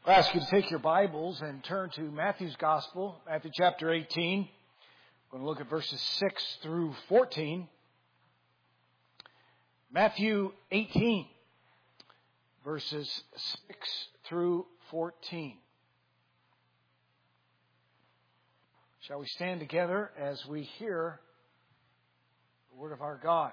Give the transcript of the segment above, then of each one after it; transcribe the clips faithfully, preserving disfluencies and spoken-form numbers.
I ask you to take your Bibles and turn to Matthew's Gospel, Matthew chapter eighteen. We're going to look at verses six through fourteen. Matthew eighteen, verses six through fourteen. Shall we stand together as we hear the word of our God?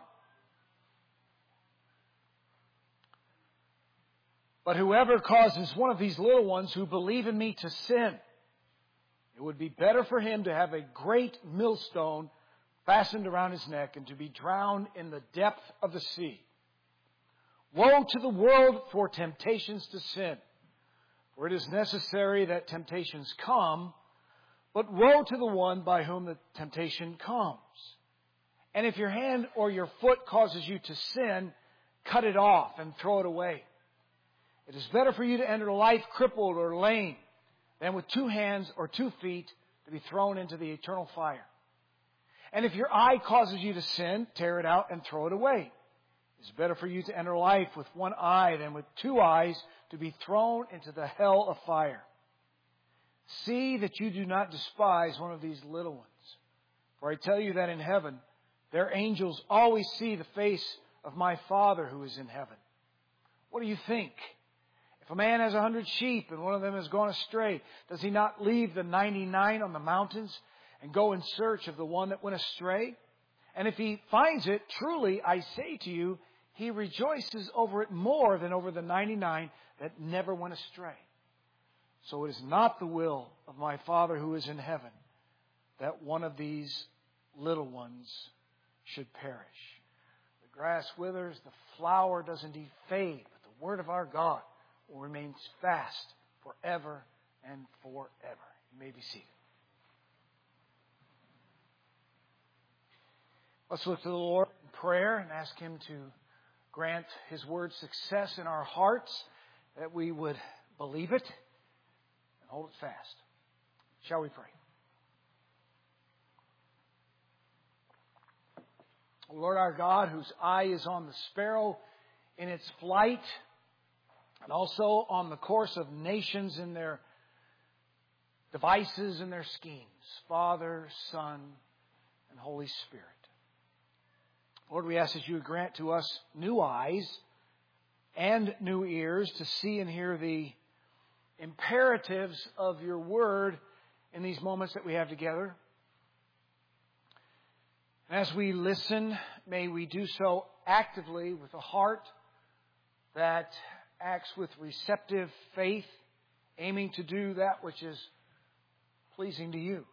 But whoever causes one of these little ones who believe in me to sin, it would be better for him to have a great millstone fastened around his neck and to be drowned in the depth of the sea. Woe to the world for temptations to sin, for it is necessary that temptations come, but woe to the one by whom the temptation comes. And if your hand or your foot causes you to sin, cut it off and throw it away. It is better for you to enter life crippled or lame than with two hands or two feet to be thrown into the eternal fire. And if your eye causes you to sin, tear it out and throw it away. It is better for you to enter life with one eye than with two eyes to be thrown into the hell of fire. See that you do not despise one of these little ones. For I tell you that in heaven, their angels always see the face of my Father who is in heaven. What do you think? If a man has a hundred sheep and one of them has gone astray, does he not leave the ninety-nine on the mountains and go in search of the one that went astray? And if he finds it, truly, I say to you, he rejoices over it more than over the ninety-nine that never went astray. So it is not the will of my Father who is in heaven that one of these little ones should perish. The grass withers, the flower does indeed fade, but the word of our God will remain fast forever and forever. You may be seated. Let's look to the Lord in prayer and ask Him to grant His word success in our hearts, that we would believe it and hold it fast. Shall we pray? Lord our God, whose eye is on the sparrow in its flight, and also on the course of nations in their devices and their schemes, Father, Son, and Holy Spirit. Lord, we ask that you would grant to us new eyes and new ears to see and hear the imperatives of your word in these moments that we have together. And as we listen, may we do so actively with a heart that acts with receptive faith, aiming to do that which is pleasing to you.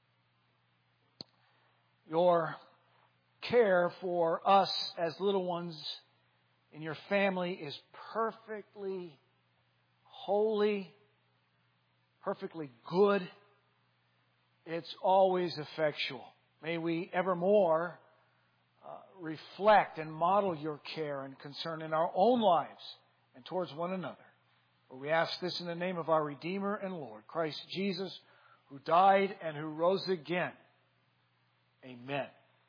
Your care for us as little ones in your family is perfectly holy, perfectly good. It's always effectual. May we evermore uh, reflect and model your care and concern in our own lives and towards one another. For we ask this in the name of our Redeemer and Lord, Christ Jesus, who died and who rose again. Amen.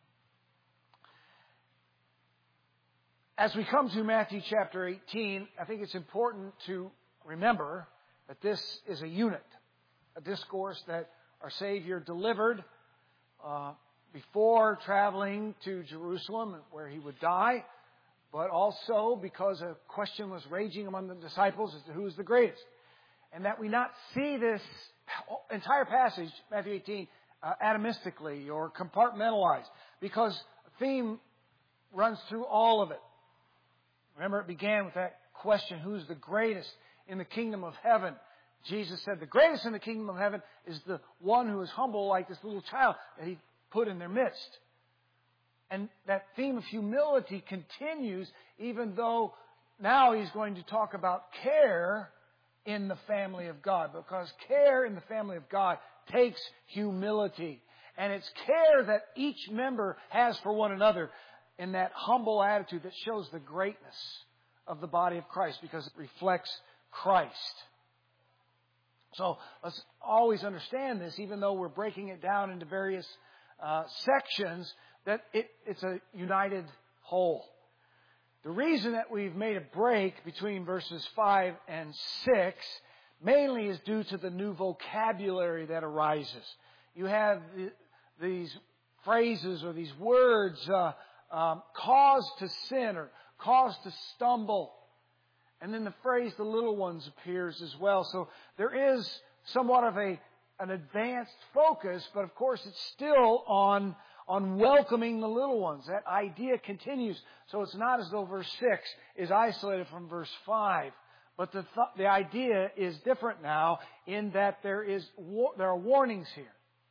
As we come to Matthew chapter eighteen, I think it's important to remember that this is a unit, a discourse that our Savior delivered uh, before traveling to Jerusalem, where He would die, but also because a question was raging among the disciples as to who is the greatest. And that we not see this entire passage, Matthew eighteen, uh, atomistically or compartmentalized, because a theme runs through all of it. Remember, it began with that question, who's the greatest in the kingdom of heaven? Jesus said, the greatest in the kingdom of heaven is the one who is humble like this little child that He put in their midst. And that theme of humility continues, even though now He's going to talk about care in the family of God. Because care in the family of God takes humility. And it's care that each member has for one another in that humble attitude that shows the greatness of the body of Christ, because it reflects Christ. So let's always understand this, even though we're breaking it down into various uh, sections, that it, it's a united whole. The reason that we've made a break between verses five and six mainly is due to the new vocabulary that arises. You have the, these phrases or these words, uh, um, cause to sin or cause to stumble. And then the phrase, the little ones, appears as well. So there is somewhat of a an advanced focus, but of course it's still on, on welcoming the little ones. That idea continues. So it's not as though verse six is isolated from verse five. But the, th- the idea is different now in that there is war- there are warnings here.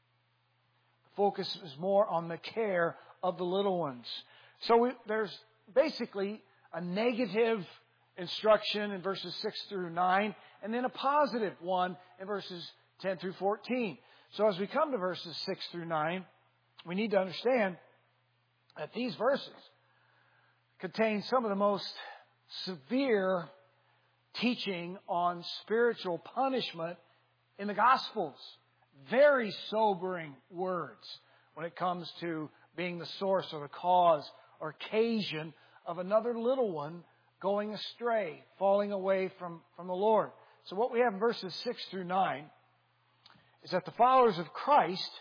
The focus is more on the care of the little ones. So we, there's basically a negative instruction in verses six through nine, and then a positive one in verses ten through fourteen. So as we come to verses six through nine, we need to understand that these verses contain some of the most severe teaching on spiritual punishment in the Gospels. Very sobering words when it comes to being the source or the cause or occasion of another little one going astray, falling away from, from the Lord. So what we have in verses six through nine is that the followers of Christ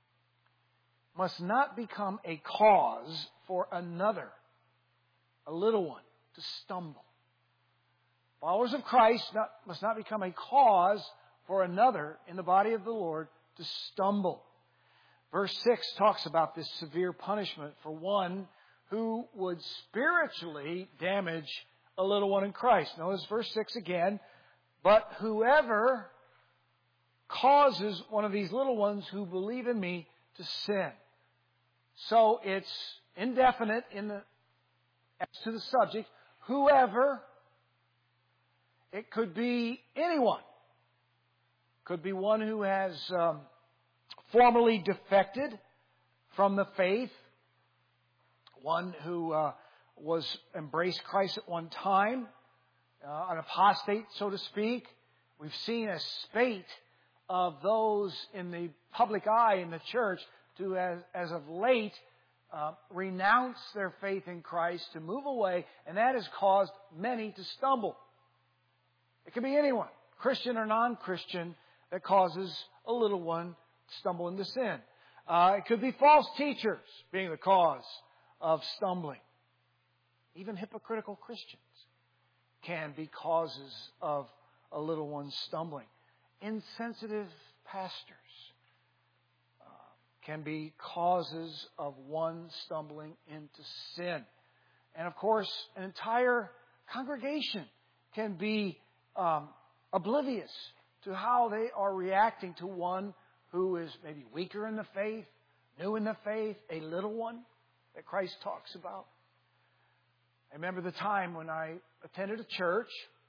must not become a cause for another, a little one, to stumble. Followers of Christ not, must not become a cause for another in the body of the Lord to stumble. Verse six talks about this severe punishment for one who would spiritually damage a little one in Christ. Notice verse six again. But whoever causes one of these little ones who believe in me to sin. So it's indefinite in the as to the subject. Whoever. It could be anyone. Could be one who has um, formally defected from the faith. One who uh, was embraced Christ at one time. Uh, an apostate, so to speak. We've seen a spate of those in the public eye in the church to, as, as of late, uh, renounce their faith in Christ, to move away, and that has caused many to stumble. It can be anyone, Christian or non-Christian, that causes a little one to stumble into sin. Uh, it could be false teachers being the cause of stumbling. Even hypocritical Christians can be causes of a little one stumbling. Insensitive pastors uh, can be causes of one stumbling into sin. And of course, an entire congregation can be um, oblivious to how they are reacting to one who is maybe weaker in the faith, new in the faith, a little one that Christ talks about. I remember the time when I attended a church,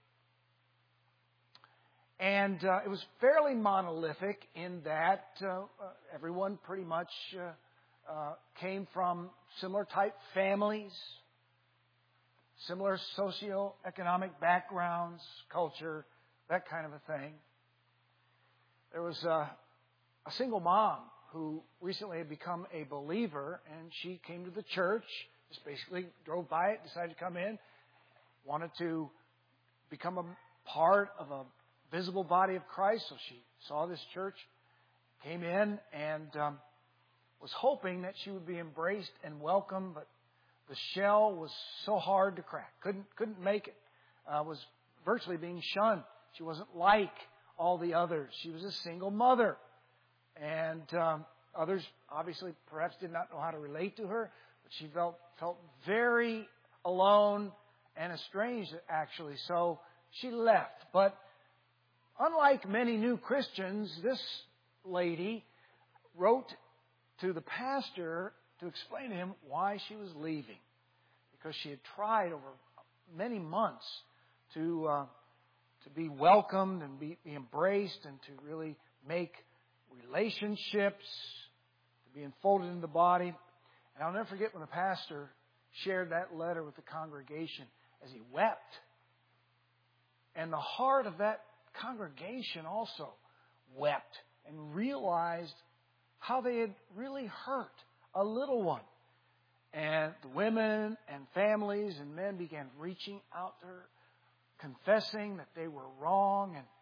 and uh, it was fairly monolithic in that uh, uh, everyone pretty much uh, uh, came from similar type families, similar socioeconomic backgrounds, culture, that kind of a thing. There was a, a single mom who recently had become a believer, and she came to the church, just basically drove by it, decided to come in, wanted to become a part of a visible body of Christ. So she saw this church, came in, and um, was hoping that she would be embraced and welcomed, but the shell was so hard to crack. Couldn't couldn't make it. Uh, was virtually being shunned. She wasn't like all the others. She was a single mother. And um, others obviously perhaps did not know how to relate to her. But she felt felt very alone and estranged, actually. So she left. But unlike many new Christians, this lady wrote to the pastor to explain to him why she was leaving. Because she had tried over many months to uh, to be welcomed and be, be embraced and to really make relationships, to be enfolded in the body. And I'll never forget when the pastor shared that letter with the congregation as he wept. And the heart of that congregation also wept and realized how they had really hurt a little one. And the women and families and men began reaching out to her, confessing that they were wrong and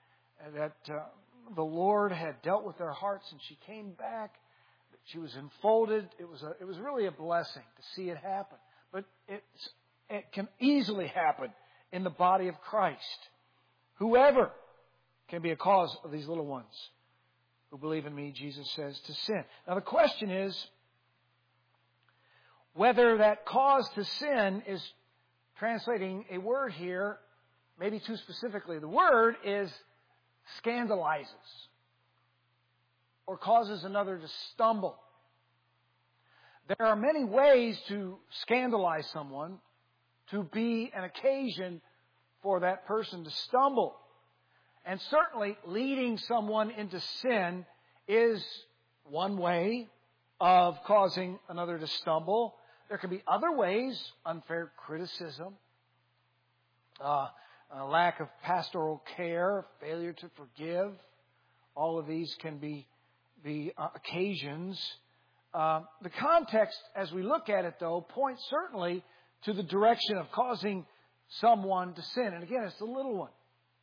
that uh, the Lord had dealt with their hearts, and she came back. She was enfolded. It was a, it was really a blessing to see it happen. But it's, it can easily happen in the body of Christ. Whoever can be a cause of these little ones who believe in me, Jesus says, to sin. Now the question is whether that cause to sin is translating a word here, maybe too specifically. The word is scandalizes or causes another to stumble. There are many ways to scandalize someone, to be an occasion for that person to stumble. And certainly leading someone into sin is one way of causing another to stumble. There can be other ways, unfair criticism, uh, a lack of pastoral care, failure to forgive. All of these can be, be uh, occasions. Uh, the context, as we look at it, though, points certainly to the direction of causing someone to sin. And again, it's the little one.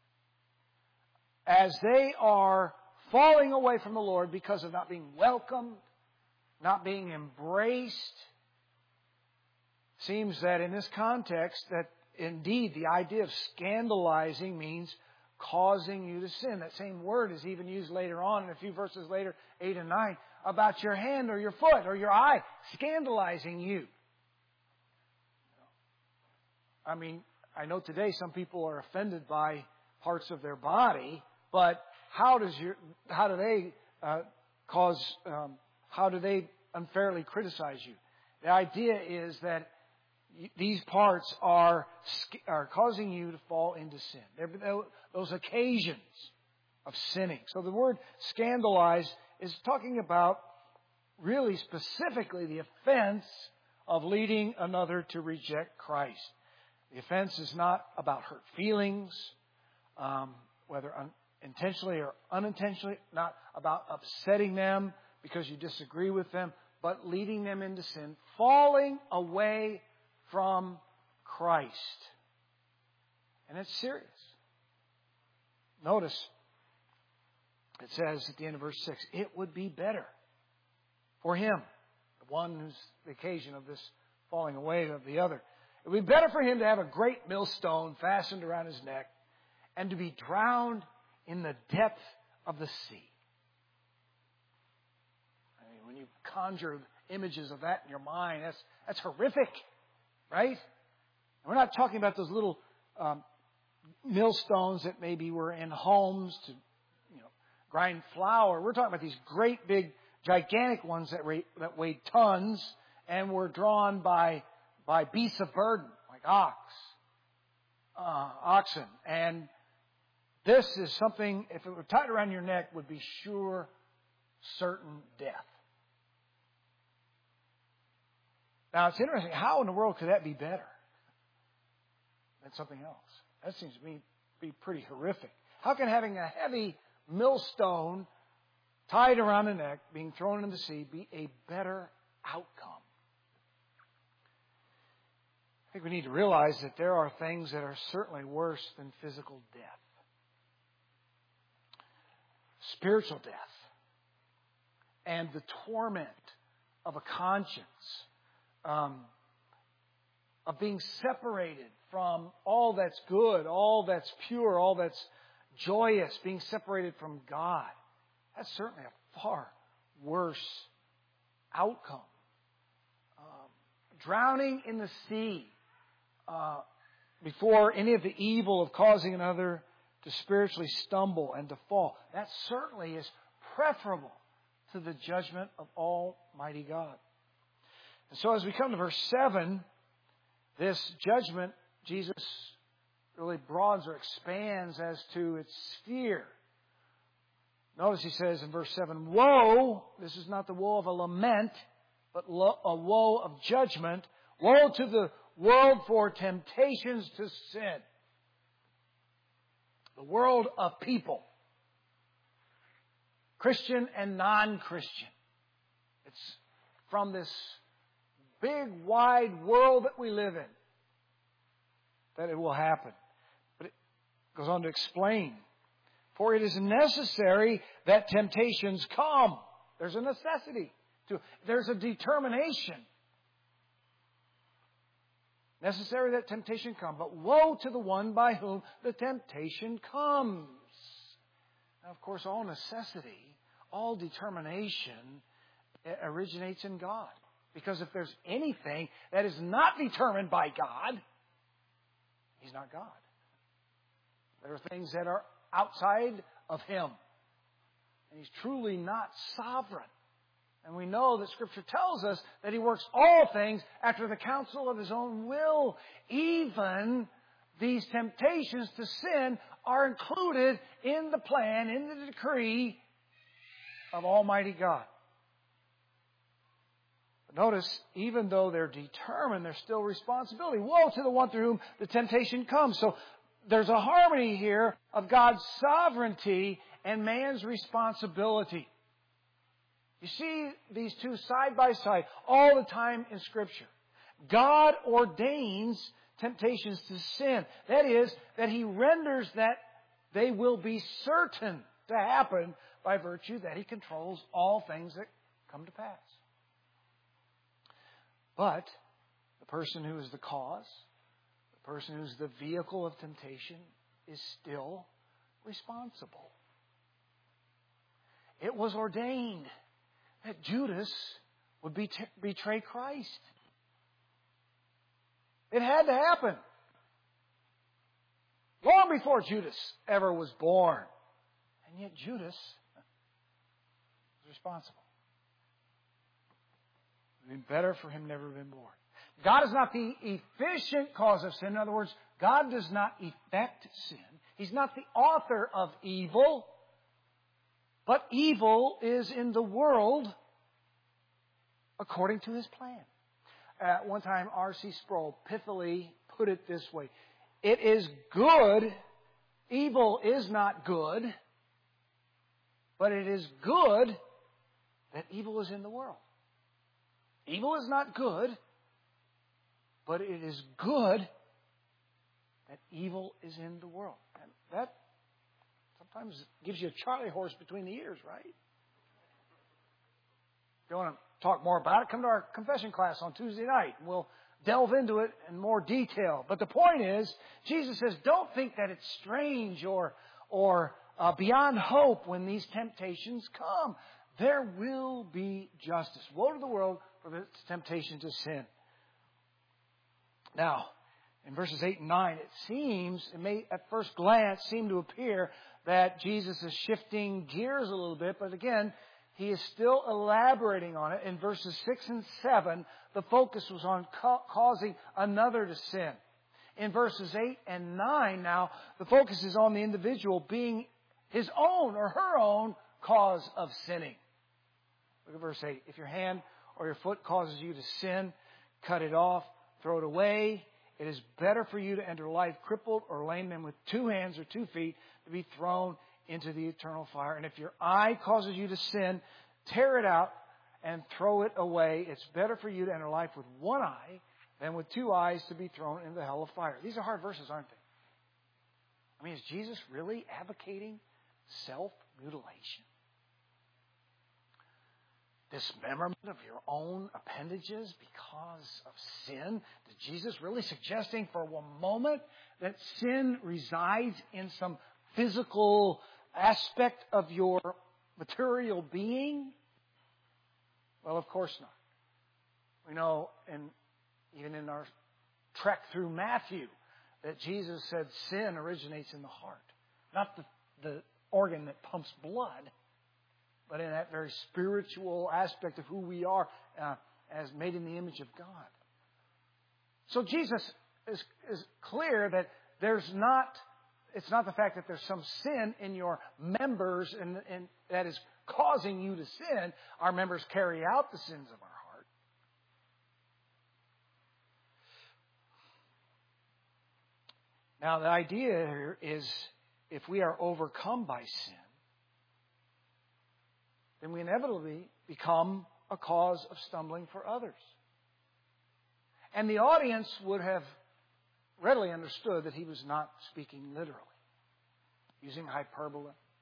As they are falling away from the Lord because of not being welcomed, not being embraced, seems that in this context that indeed the idea of scandalizing means causing you to sin. That same word is even used later on in a few verses later, eight and nine, about your hand or your foot or your eye scandalizing you. I mean, I know today some people are offended by parts of their body, but how does your how do they uh, cause um, how do they unfairly criticize you? The idea is that these parts are are causing you to fall into sin. They're those occasions of sinning. So the word scandalize is talking about really specifically the offense of leading another to reject Christ. The offense is not about hurt feelings, um, whether un- intentionally or unintentionally, not about upsetting them because you disagree with them, but leading them into sin, falling away from Christ. And it's serious. Notice, it says at the end of verse six, it would be better for him, the one who's the occasion of this falling away of the other. It would be better for him to have a great millstone fastened around his neck and to be drowned in the depth of the sea. I mean, when you conjure images of that in your mind, that's that's horrific, right? And we're not talking about those little um, millstones that maybe were in homes to, you know, grind flour. We're talking about these great big, gigantic ones that weigh, that weighed tons and were drawn by by beasts of burden, like ox, uh, oxen. And this is something, if it were tied around your neck, would be sure, certain death. Now, it's interesting. How in the world could that be better than something else? That seems to me be pretty horrific. How can having a heavy millstone tied around the neck, being thrown into the sea, be a better outcome? I think we need to realize that there are things that are certainly worse than physical death. Spiritual death. And the torment of a conscience. Um, of being separated from all that's good, all that's pure, all that's joyous, being separated from God. That's certainly a far worse outcome. Um, drowning in the sea uh, before any of the evil of causing another to spiritually stumble and to fall. That certainly is preferable to the judgment of Almighty God. And so as we come to verse seven, this judgment, Jesus really broadens or expands as to its sphere. Notice he says in verse seven, woe, this is not the woe of a lament, but a woe of judgment. Woe to the world for temptations to sin. The world of people. Christian and non-Christian. It's from this big, wide world that we live in that it will happen. But it goes on to explain For it is necessary that temptations come. There's a necessity. To, there's a determination. Necessary that temptation come. But woe to the one by whom the temptation comes. Now, of course, all necessity, all determination originates in God. Because if there's anything that is not determined by God, He's not God. There are things that are outside of Him. And He's truly not sovereign. And we know that Scripture tells us that He works all things after the counsel of His own will. Even these temptations to sin are included in the plan, in the decree of Almighty God. But notice, even though they're determined, there's still responsibility. Woe to the one through whom the temptation comes. So there's a harmony here of God's sovereignty and man's responsibility. You see these two side by side all the time in Scripture. God ordains temptations to sin. That is, that He renders that they will be certain to happen by virtue that He controls all things that come to pass. But the person who is the cause, the person who's the vehicle of temptation, is still responsible. It was ordained that Judas would be t- betray Christ. It had to happen. Long before Judas ever was born. And yet Judas was responsible. It would have been better for him never been born. God is not the efficient cause of sin. In other words, God does not effect sin. He's not the author of evil. But evil is in the world according to His plan. At one time, R C Sproul pithily put it this way. It is good. Evil is not good. But it is good that evil is in the world. Evil is not good. But it is good that evil is in the world. And that sometimes gives you a Charlie horse between the ears, right? If you want to talk more about it, come to our confession class on Tuesday night. We'll delve into it in more detail. But the point is, Jesus says, don't think that it's strange or, or uh, beyond hope when these temptations come. There will be justice. Woe to the world for its temptation to sin. Now, in verses eight and nine, it seems, it may at first glance seem to appear that Jesus is shifting gears a little bit, but again, He is still elaborating on it. In verses six and seven, the focus was on ca- causing another to sin. In verses eight and nine now, the focus is on the individual being his own or her own cause of sinning. Look at verse eight. If your hand or your foot causes you to sin, cut it off, throw it away. It is better for you to enter life crippled or lame than with two hands or two feet to be thrown into the eternal fire. And if your eye causes you to sin, tear it out and throw it away. It's better for you to enter life with one eye than with two eyes to be thrown into the hell of fire. These are hard verses, aren't they? I mean, is Jesus really advocating self-mutilation? Dismemberment of your own appendages because of sin? Is Jesus really suggesting for one moment that sin resides in some physical aspect of your material being? Well, of course not. We know, and even in our trek through Matthew, that Jesus said sin originates in the heart. Not the, the organ that pumps blood, but in that very spiritual aspect of who we are uh, as made in the image of God. So Jesus is, is clear that there's not, it's not the fact that there's some sin in your members and, and that is causing you to sin. Our members carry out the sins of our heart. Now, the idea here is if we are overcome by sin, then we inevitably become a cause of stumbling for others. And the audience would have readily understood that he was not speaking literally, using hyperbole,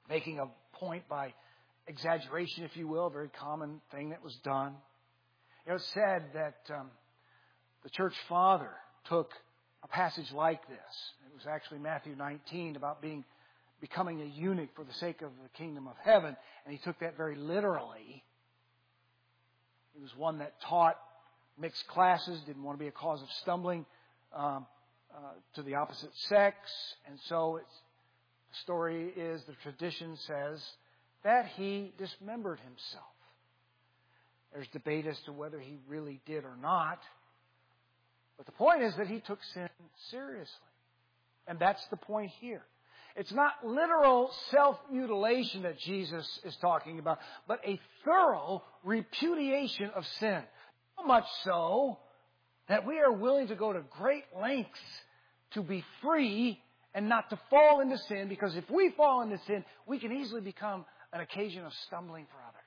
making a point by exaggeration, if you will, a very common thing that was done. You know, it said that um, the church father took a passage like this. It was actually Matthew nineteen about being becoming a eunuch for the sake of the kingdom of heaven, and he took that very literally. He was one that taught mixed classes, didn't want to be a cause of stumbling um, uh, to the opposite sex, and so it's, the story is, the tradition says, that he dismembered himself. There's debate as to whether he really did or not. But the point is that he took sin seriously. And that's the point here. It's not literal self-mutilation that Jesus is talking about, but a thorough repudiation of sin. So much so that we are willing to go to great lengths to be free and not to fall into sin, because if we fall into sin, we can easily become an occasion of stumbling for others.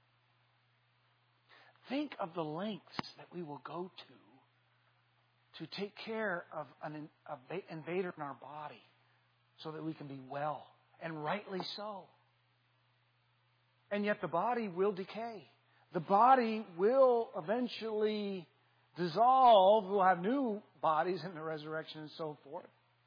Think of the lengths that we will go to to take care of an invader in our body so that we can be well, and rightly so. And yet the body will decay. The body will eventually dissolve. We'll have new bodies in the resurrection and so forth.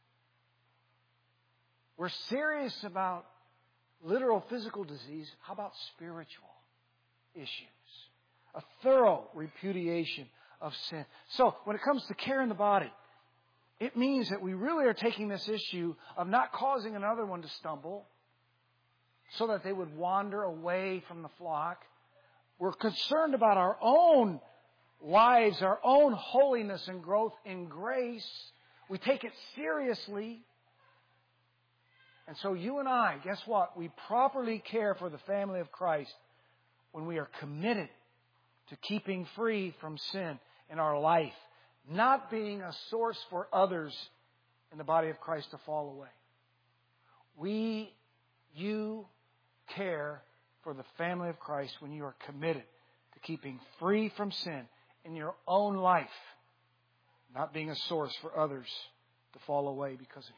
We're serious about literal physical disease. How about spiritual issues? A thorough repudiation of sin. So, when it comes to care in the body, it means that we really are taking this issue of not causing another one to stumble so that they would wander away from the flock. We're concerned about our own lives, our own holiness and growth in grace. We take it seriously. And so you and I, guess what? We properly care for the family of Christ when we are committed to keeping free from sin in our life, not being a source for others in the body of Christ to fall away. We, you care for the family of Christ when you are committed to keeping free from sin in your own life, not being a source for others to fall away because of you.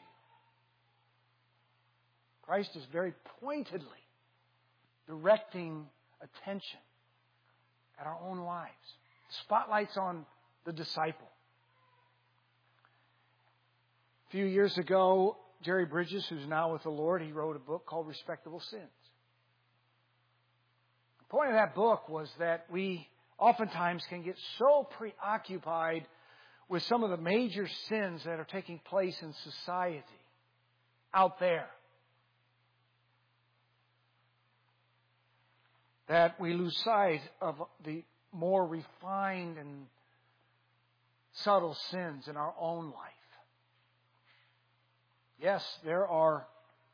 Christ is very pointedly directing attention at our own lives. The spotlight's on the disciple. A few years ago, Jerry Bridges, who's now with the Lord, he wrote a book called Respectable Sins. The point of that book was that we oftentimes can get so preoccupied with some of the major sins that are taking place in society out there that we lose sight of the more refined and subtle sins in our own life. Yes, there are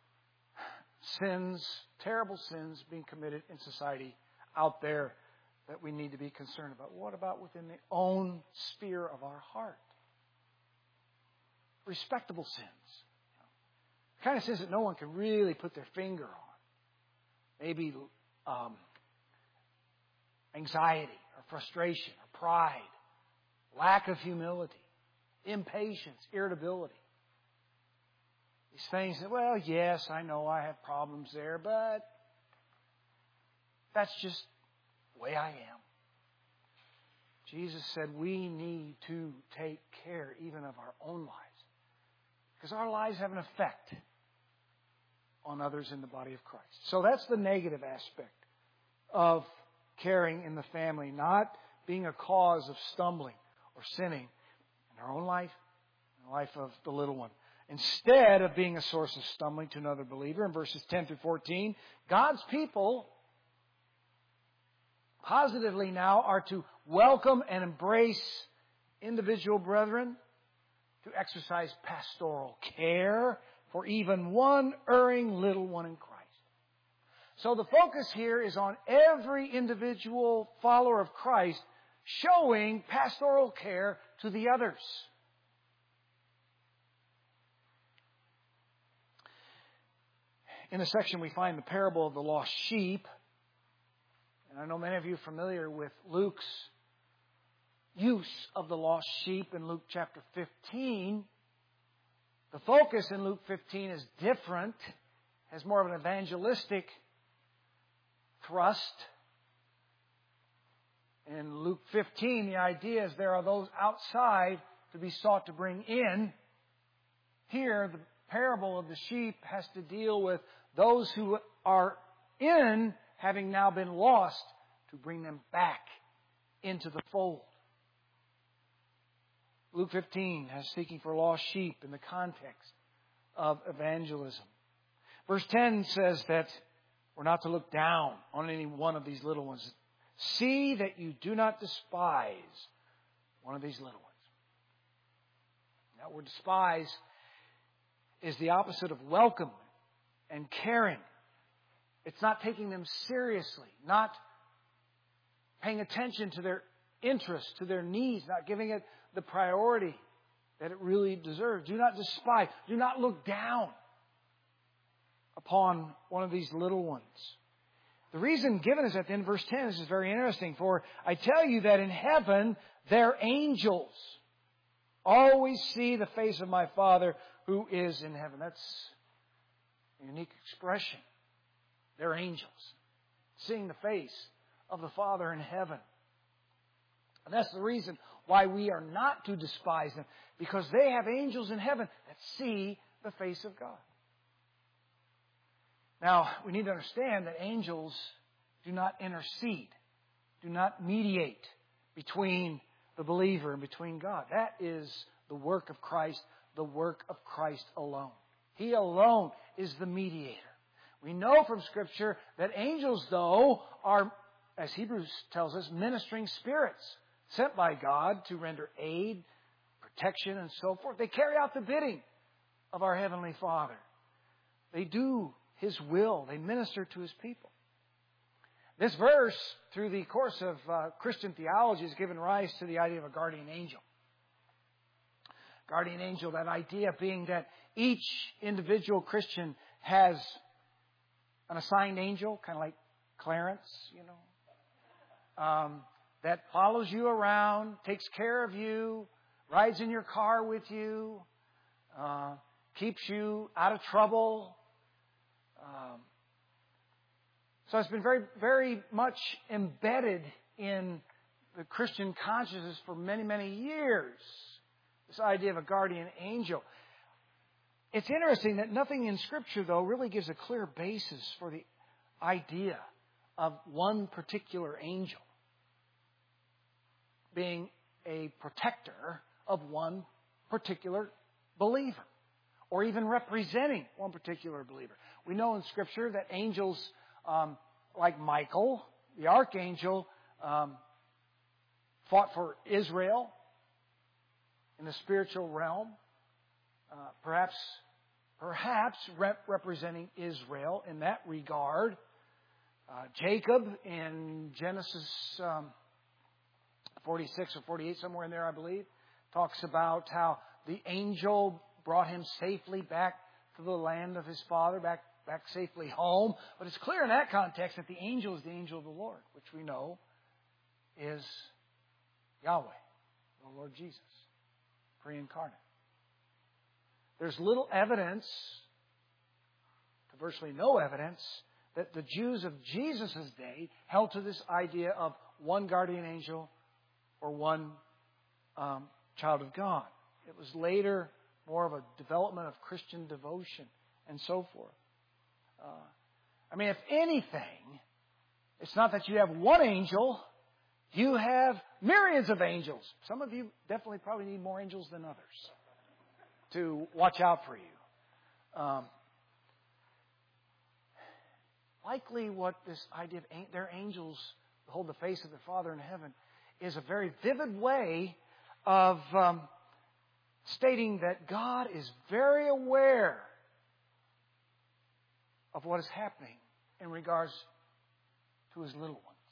sins, terrible sins being committed in society out there that we need to be concerned about. What about within the own sphere of our heart? Respectable sins. The kind of sins that no one can really put their finger on. Maybe um, anxiety or frustration or pride, lack of humility, impatience, irritability. These things that, well, yes, I know I have problems there, but that's just the way I am. Jesus said we need to take care even of our own lives, because our lives have an effect on others in the body of Christ. So that's the negative aspect of caring in the family, not being a cause of stumbling or sinning in our own life, in the life of the little one. Instead of being a source of stumbling to another believer, in verses ten through fourteen, God's people positively now are to welcome and embrace individual brethren, to exercise pastoral care for even one erring little one in Christ. So the focus here is on every individual follower of Christ showing pastoral care to the others. In this section we find the parable of the lost sheep. And I know many of you are familiar with Luke's use of the lost sheep in Luke chapter fifteen. The focus in Luke fifteen is different, has more of an evangelistic thrust. In Luke fifteen, the idea is there are those outside to be sought to bring in. Here, the parable of the sheep has to deal with those who are in, having now been lost, to bring them back into the fold. Luke fifteen has seeking for lost sheep in the context of evangelism. Verse ten says that we're not to look down on any one of these little ones. See that you do not despise one of these little ones. That word despise is the opposite of welcome and caring. It's not taking them seriously, not paying attention to their interests, to their needs, not giving it the priority that it really deserves. Do not despise. Do not look down upon one of these little ones. The reason given is at the end of verse ten. This is very interesting. For I tell you that in heaven, their angels always see the face of my Father who is in heaven. That's a unique expression. They're angels, seeing the face of the Father in heaven. And that's the reason why we are not to despise them, because they have angels in heaven that see the face of God. Now, we need to understand that angels do not intercede, do not mediate between the believer and between God. That is the work of Christ, the work of Christ alone. He alone is the mediator. We know from Scripture that angels, though, are, as Hebrews tells us, ministering spirits sent by God to render aid, protection, and so forth. They carry out the bidding of our Heavenly Father. They do His will. They minister to His people. This verse, through the course of uh, Christian theology, has given rise to the idea of a guardian angel. Guardian angel, that idea being that each individual Christian has an assigned angel, kind of like Clarence, you know, um, that follows you around, takes care of you, rides in your car with you, uh, keeps you out of trouble. Um, so it's been very, very much embedded in the Christian consciousness for many, many years, this idea of a guardian angel. It's interesting that nothing in Scripture, though, really gives a clear basis for the idea of one particular angel being a protector of one particular believer, or even representing one particular believer. We know in Scripture that angels um, like Michael, the archangel, um, fought for Israel in the spiritual realm, uh, perhaps perhaps rep- representing Israel in that regard. Uh, Jacob in Genesis um, forty-six or forty-eight, somewhere in there, I believe, talks about how the angel brought him safely back to the land of his father, back back safely home. But it's clear in that context that the angel is the angel of the Lord, which we know is Yahweh, the Lord Jesus, pre-incarnate. There's little evidence, to virtually no evidence, that the Jews of Jesus' day held to this idea of one guardian angel or one um, child of God. It was later more of a development of Christian devotion and so forth. Uh, I mean, if anything, it's not that you have one angel, you have myriads of angels. Some of you definitely probably need more angels than others to watch out for you. Um, likely what this idea of their angels hold the face of their Father in heaven is a very vivid way of um, stating that God is very aware of what is happening in regards to His little ones.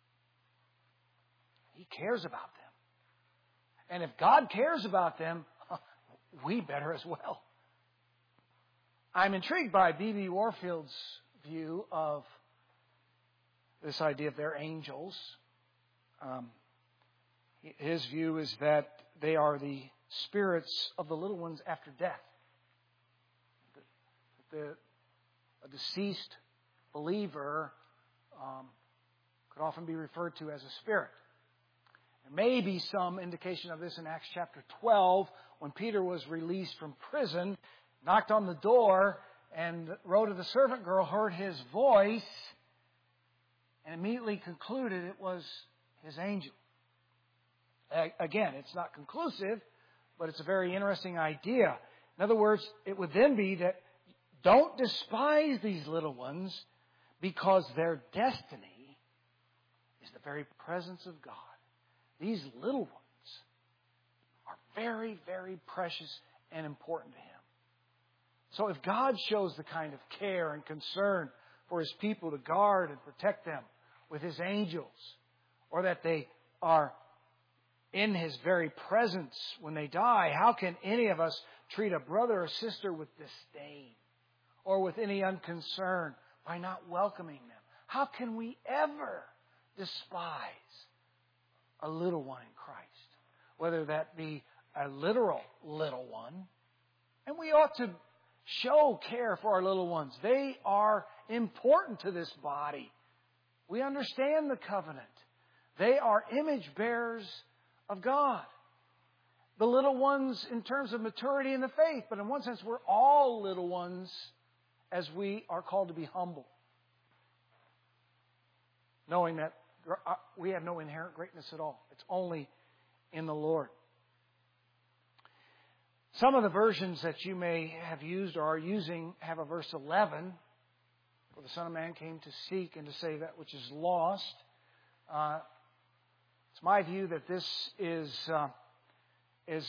He cares about them. And if God cares about them, we better as well. I'm intrigued by B B Warfield's view of this idea of their angels. Um, his view is that they are the spirits of the little ones after death. The, the a deceased believer um, could often be referred to as a spirit. There may be some indication of this in Acts chapter twelve, when Peter was released from prison, knocked on the door, and Rhoda, the servant girl, heard his voice and immediately concluded it was his angel. Again, it's not conclusive, but it's a very interesting idea. In other words, it would then be that don't despise these little ones, because their destiny is the very presence of God. These little ones are very, very precious and important to Him. So if God shows the kind of care and concern for His people to guard and protect them with His angels, or that they are in His very presence when they die, how can any of us treat a brother or sister with disdain or with any unconcern by not welcoming them? How can we ever despise a little one in Christ? Whether that be a literal little one. And we ought to show care for our little ones. They are important to this body. We understand the covenant. They are image bearers of God. The little ones in terms of maturity in the faith. But in one sense, we're all little ones as we are called to be humble. Knowing that we have no inherent greatness at all. It's only in the Lord. Some of the versions that you may have used or are using have a verse eleven. For the Son of Man came to seek and to save that which is lost. Uh, it's my view that this is uh, is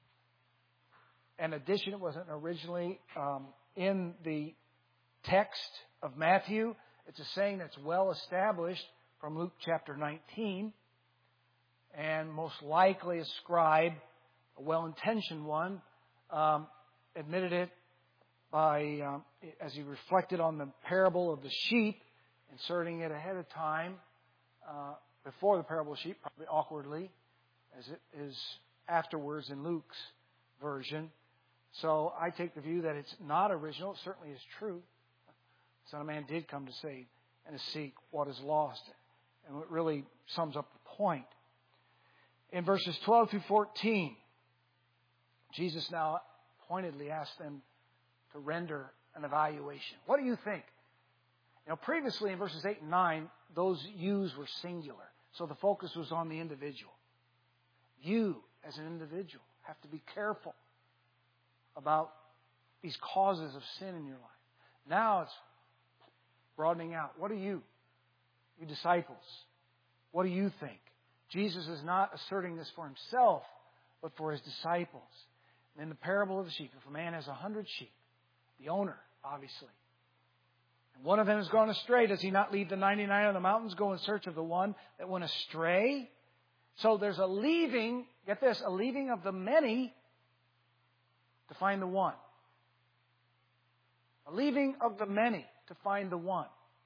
an addition. It wasn't originally um, in the text of Matthew. It's a saying that's well established from Luke chapter nineteen, and most likely a scribe, a well-intentioned one, um, admitted it by, um, as he reflected on the parable of the sheep, inserting it ahead of time, uh, before the parable of sheep, probably awkwardly, as it is afterwards in Luke's version. So I take the view that it's not original. It certainly is true. The Son of Man did come to save and to seek what is lost. And it really sums up the point. In verses twelve through fourteen, Jesus now pointedly asked them to render an evaluation. What do you think? You know, previously in verses eight and nine, those yous were singular. So the focus was on the individual. You, as an individual, have to be careful about these causes of sin in your life. Now it's broadening out. What do you, you disciples, what do you think? Jesus is not asserting this for Himself, but for His disciples. In the parable of the sheep, if a man has a hundred sheep, the owner, obviously, and one of them has gone astray, does he not leave the ninety-nine on the mountains, go in search of the one that went astray? So there's a leaving, get this, a leaving of the many to find the one. A leaving of the many to find the one.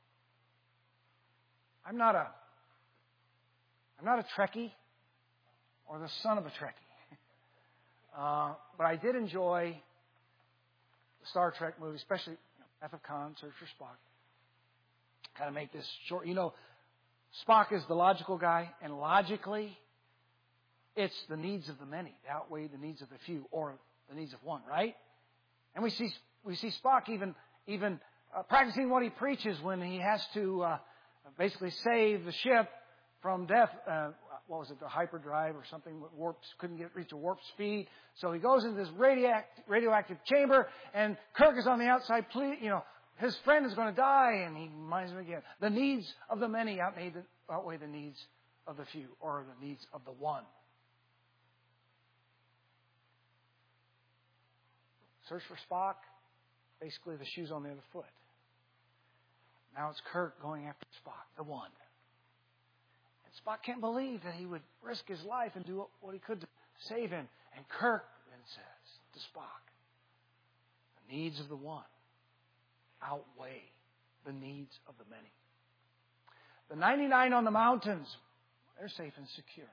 I'm not a, I'm not a Trekkie or the son of a Trekkie. Uh, but I did enjoy the Star Trek movie, especially you know, Wrath of Khan, Search for Spock. Kind of make this short. You know, Spock is the logical guy, and logically, it's the needs of the many that outweigh the needs of the few, or the needs of one, right? And we see we see Spock even even uh, practicing what he preaches when he has to uh, basically save the ship from death. Uh, what was it, the hyperdrive or something? Warps couldn't get reach a warp speed, so he goes into this radioact, radioactive chamber, and Kirk is on the outside. Please, you know, his friend is going to die, and he reminds him again: the needs of the many outweigh the, outweigh the needs of the few, or the needs of the one. Search for Spock, basically the shoe's on the other foot. Now it's Kirk going after Spock, the one. And Spock can't believe that he would risk his life and do what he could to save him. And Kirk then says to Spock, the needs of the one outweigh the needs of the many. The ninety-nine on the mountains, they're safe and secure.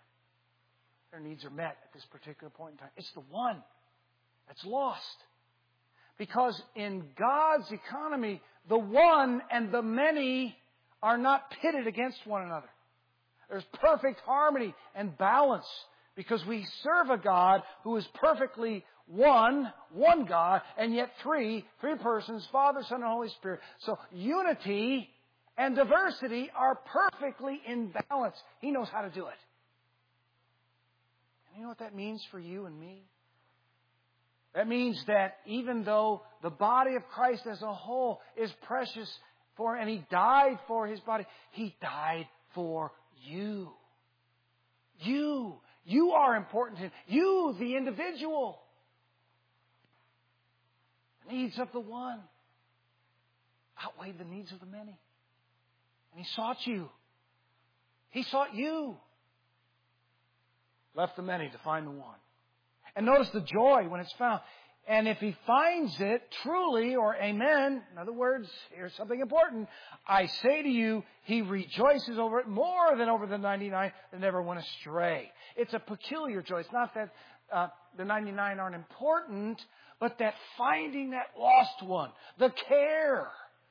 Their needs are met at this particular point in time. It's the one that's lost. Because in God's economy, the one and the many are not pitted against one another. There's perfect harmony and balance because we serve a God who is perfectly one, one God, and yet three, three persons, Father, Son, and Holy Spirit. So unity and diversity are perfectly in balance. He knows how to do it. And you know what that means for you and me? That means that even though the body of Christ as a whole is precious for, and He died for His body, He died for you. You. You are important to Him. You, the individual. The needs of the one outweigh the needs of the many. And He sought you. He sought you. Left the many to find the one. And notice the joy when it's found. And if He finds it truly, or amen, in other words, here's something important. I say to you, He rejoices over it more than over the ninety-nine that never went astray. It's a peculiar joy. It's not that uh, the ninety-nine aren't important, but that finding that lost one, the care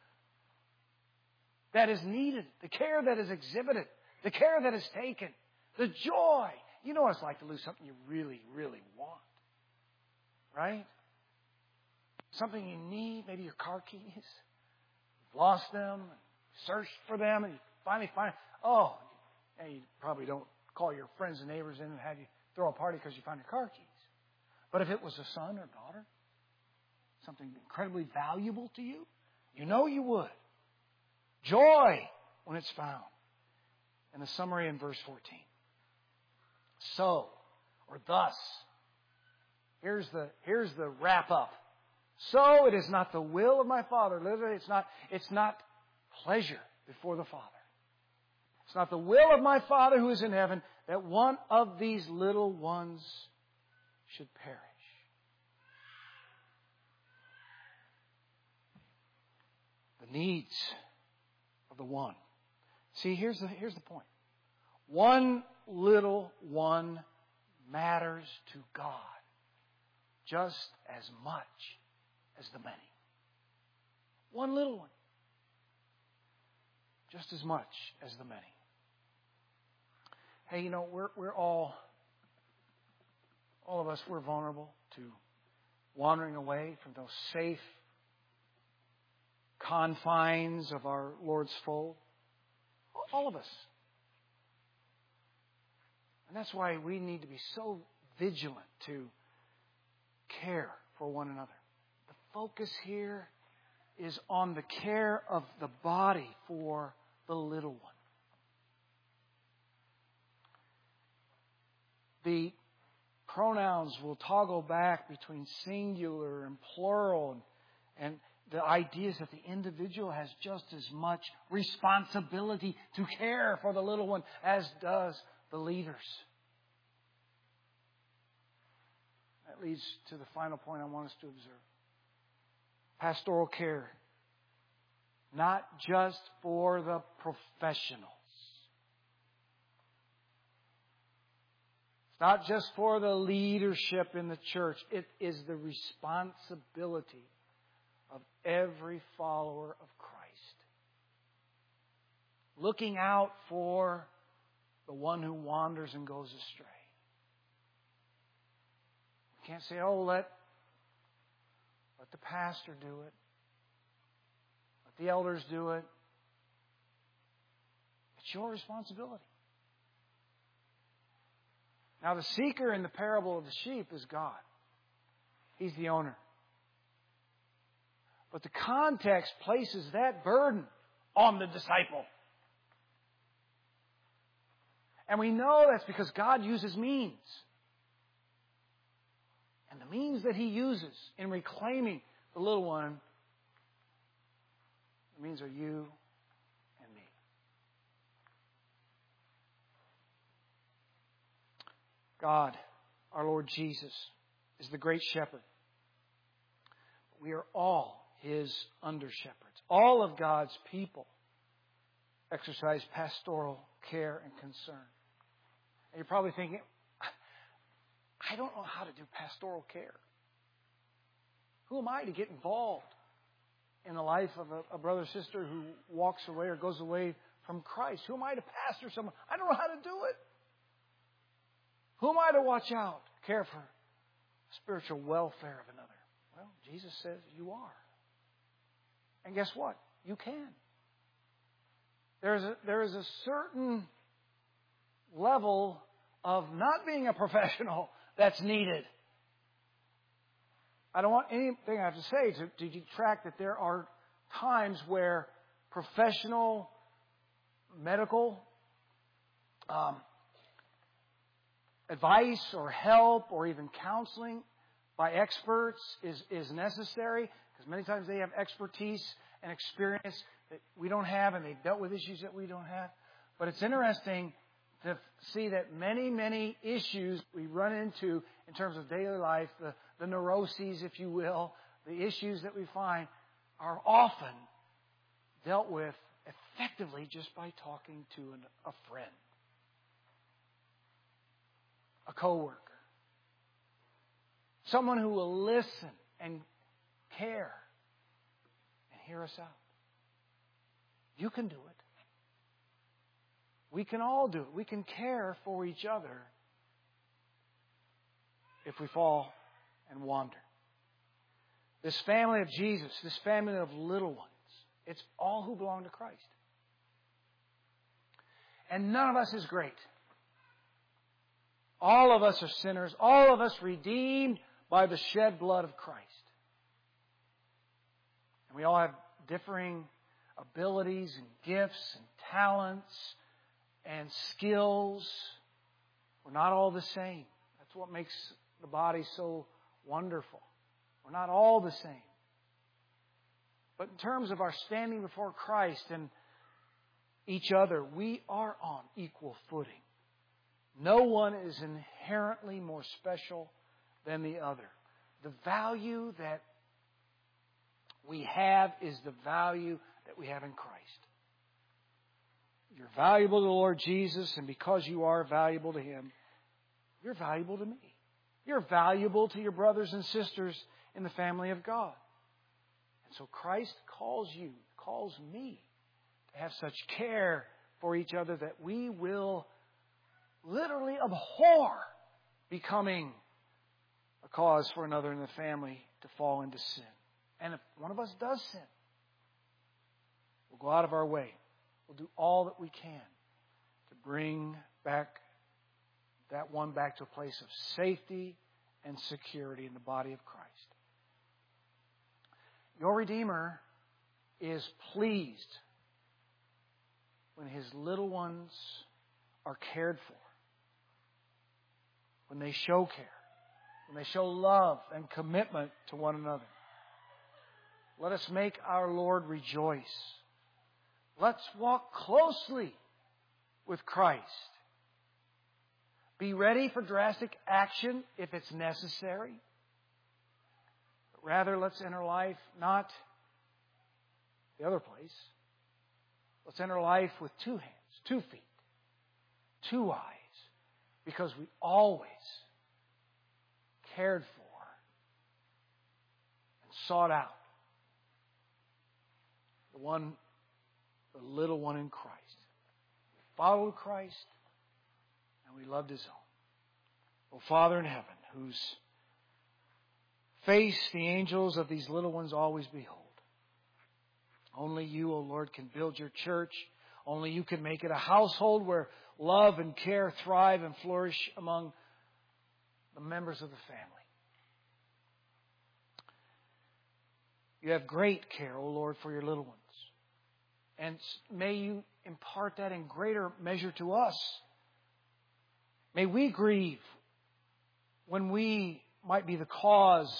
that is needed, the care that is exhibited, the care that is taken, the joy. You know what it's like to lose something you really, really want. Right? Something you need, maybe your car keys. You've lost them, searched for them, and you finally find them. Oh, and you probably don't call your friends and neighbors in and have you throw a party because you found your car keys. But if it was a son or daughter, something incredibly valuable to you, you know you would. Joy when it's found. And the summary in verse fourteen. So, or thus, here's the, here's the wrap up. So it is not the will of my Father. Literally, it's not, it's not pleasure before the Father. It's not the will of my Father who is in heaven that one of these little ones should perish. The needs of the one. See, here's the, here's the point. One little one matters to God just as much as the many. One little one. Just as much as the many. Hey, you know, we're we're all, all of us, we're vulnerable to wandering away from those safe confines of our Lord's fold. All of us. And that's why we need to be so vigilant to care for one another. The focus here is on the care of the body for the little one. The pronouns will toggle back between singular and plural, and, and the idea is that the individual has just as much responsibility to care for the little one as does the leaders. That leads to the final point I want us to observe. Pastoral care. Not just for the professionals. It's not just for the leadership in the church. It is the responsibility of every follower of Christ. Looking out for the one who wanders and goes astray. We can't say, oh, let, let the pastor do it. Let the elders do it. It's your responsibility. Now, the seeker in the parable of the sheep is God. He's the owner. But the context places that burden on the disciple. And we know that's because God uses means. And the means that He uses in reclaiming the little one, the means are you and me. God, our Lord Jesus, is the great shepherd. We are all His under-shepherds. All of God's people exercise pastoral care and concern. And you're probably thinking, I don't know how to do pastoral care. Who am I to get involved in the life of a, a brother or sister who walks away or goes away from Christ? Who am I to pastor someone? I don't know how to do it. Who am I to watch out, care for the spiritual welfare of another? Well, Jesus says you are. And guess what? You can. There is a, there is a certain level of not being a professional that's needed. I don't want anything I have to say to, to detract that there are times where professional, medical um, advice or help or even counseling by experts is, is necessary, because many times they have expertise and experience that we don't have, and they've dealt with issues that we don't have. But it's interesting to see that many, many issues we run into in terms of daily life, the, the neuroses, if you will, the issues that we find are often dealt with effectively just by talking to an, a friend, a coworker, someone who will listen and care and hear us out. You can do it. We can all do it. We can care for each other if we fall and wander. This family of Jesus, this family of little ones, it's all who belong to Christ. And none of us is great. All of us are sinners. All of us redeemed by the shed blood of Christ. And we all have differing abilities and gifts and talents and skills. We're not all the same. That's what makes the body so wonderful. We're not all the same. But in terms of our standing before Christ and each other, we are on equal footing. No one is inherently more special than the other. The value that we have is the value that we have in Christ. You're valuable to the Lord Jesus, and because you are valuable to Him, you're valuable to me. You're valuable to your brothers and sisters in the family of God. And so Christ calls you, calls me to have such care for each other that we will literally abhor becoming a cause for another in the family to fall into sin. And if one of us does sin, we'll go out of our way. We'll do all that we can to bring back that one back to a place of safety and security in the body of Christ. Your Redeemer is pleased when His little ones are cared for, when they show care, when they show love and commitment to one another. Let us make our Lord rejoice. Let's walk closely with Christ. Be ready for drastic action if it's necessary. But rather, let's enter life not the other place. Let's enter life with two hands, two feet, two eyes, because we always cared for and sought out the one, the little one in Christ. We followed Christ and we loved His own. O Father in heaven, whose face the angels of these little ones always behold, only You, O Lord, can build Your church. Only You can make it a household where love and care thrive and flourish among the members of the family. You have great care, O Lord, for Your little ones. And may You impart that in greater measure to us. May we grieve when we might be the cause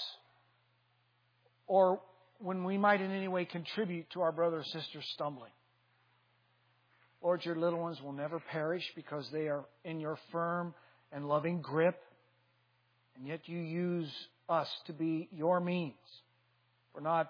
or when we might in any way contribute to our brother or sister stumbling. Lord, Your little ones will never perish because they are in Your firm and loving grip. And yet You use us to be Your means. We're not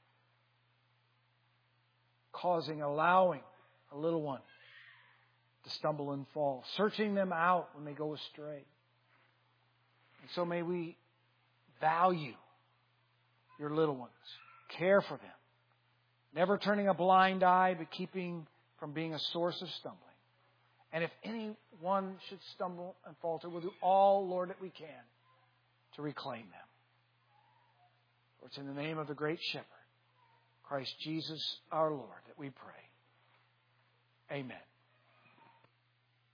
causing, allowing a little one to stumble and fall, searching them out when they go astray. And so may we value your little ones. Care for them. Never turning a blind eye, but keeping from being a source of stumbling. And if anyone should stumble and falter, we'll do all, Lord, that we can to reclaim them. For it's in the name of the great Shepherd, Christ Jesus our Lord, that we pray. Amen.